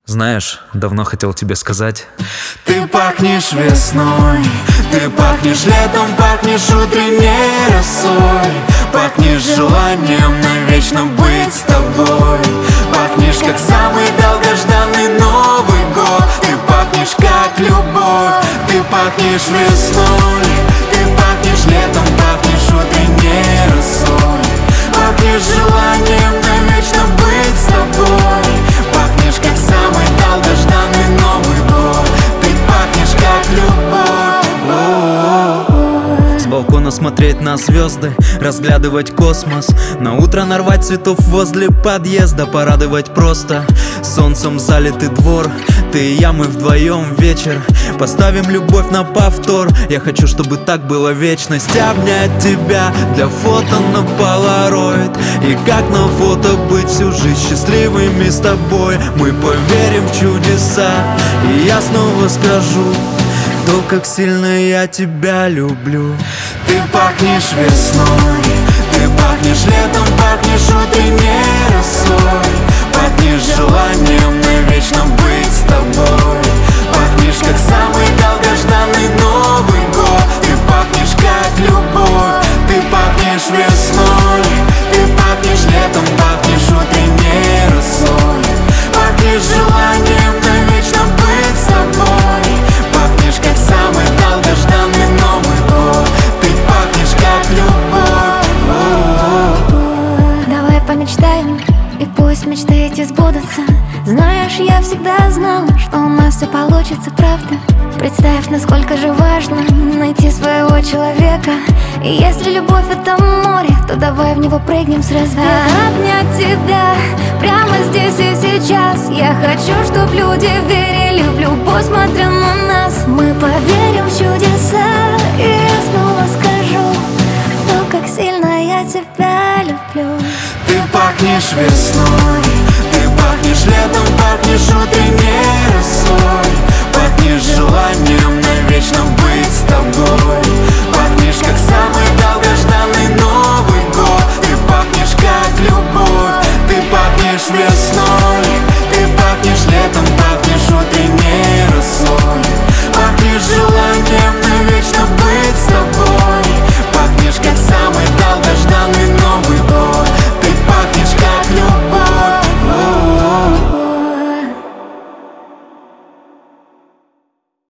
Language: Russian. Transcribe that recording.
Знаешь, давно хотел тебе сказать. Ты пахнешь весной, ты пахнешь летом, пахнешь утренней росой, пахнешь желанием навечно быть с тобой, пахнешь как самый долгожданный Новый год. Ты пахнешь как любовь, ты пахнешь весной, ты пахнешь летом, пахнешь утренней росой, пахнешь желанием навечно быть с тобой, пахнешь как самый долгожданный Новый год. Ты пахнешь как любовь. С балкона смотреть на звезды, разглядывать космос, на утро нарвать цветов возле подъезда, порадовать просто солнцем залитый двор. Ты и я, мы вдвоем вечер, поставим любовь на повтор. Я хочу, чтобы так было вечность. Обнять тебя для фото на полароид, и как на фото быть всю жизнь счастливыми с тобой. Мы поверим в чудеса, и я снова скажу то, как сильно я тебя люблю. Ты пахнешь весной, ты пахнешь летом, пахнешь утренней росой, пахнешь желанием навечно быть с тобой, пахнешь как самый долгожданный Новый год. Ты пахнешь как любовь, ты пахнешь весной, ты пахнешь летом, пахнешь утренней росой, пахнешь желанием навечно быть с тобой, пахнешь как самый долгожданный Новый год. Ты пахнешь как любовь. Давай помечтаем, и пусть мечты эти сбудутся. Знаешь, я всегда знала, что у нас все получится, правда. Представь, насколько же важно найти своего человека. И если любовь — это море, то давай в него прыгнем с разбега. Обнять тебя прямо здесь и сейчас. Я хочу, чтоб люди верили в любовь, смотря на нас. Мы поверим в чудеса, и я снова скажу то, как сильно я тебя люблю. Ты пахнешь весной, ты пахнешь летом, пахнешь утренней росой, пахнешь желанием навечно быть с тобой,